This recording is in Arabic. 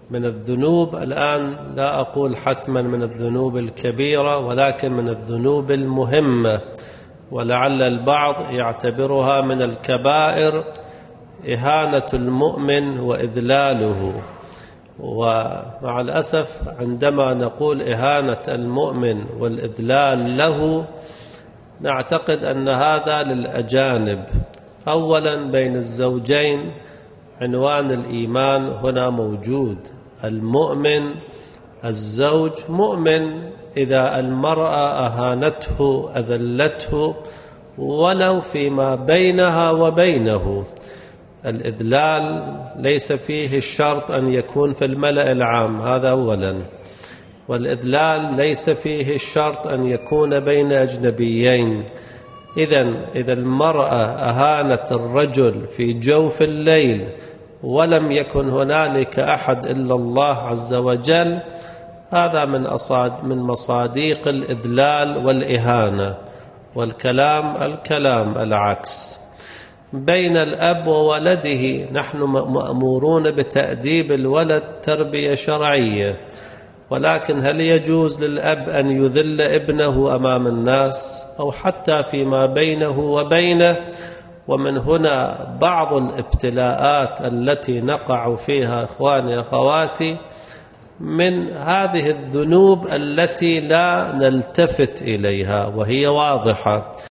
من الذنوب. الآن لا أقول حتما من الذنوب الكبيرة، ولكن من الذنوب المهمة، ولعل البعض يعتبرها من الكبائر إهانة المؤمن وإذلاله. ومع الأسف عندما نقول إهانة المؤمن والإذلال له نعتقد أن هذا للأجانب. أولا بين الزوجين عنوان الإيمان هنا موجود، المؤمن الزوج مؤمن. إذا المرأة أهانته أذلته ولو فيما بينها وبينه، الإذلال ليس فيه الشرط أن يكون في الملأ العام، هذا أولا. والإذلال ليس فيه الشرط أن يكون بين أجنبيين. إذا المرأة أهانت الرجل في جوف الليل ولم يكن هنالك أحد إلا الله عز وجل، هذا من مصاديق الإذلال والإهانة. والكلام العكس. بين الأب وولده نحن مأمورون بتأديب الولد تربية شرعية، ولكن هل يجوز للأب أن يذل ابنه أمام الناس أو حتى فيما بينه وبينه؟ ومن هنا بعض الابتلاءات التي نقع فيها إخواني أخواتي من هذه الذنوب التي لا نلتفت إليها وهي واضحة.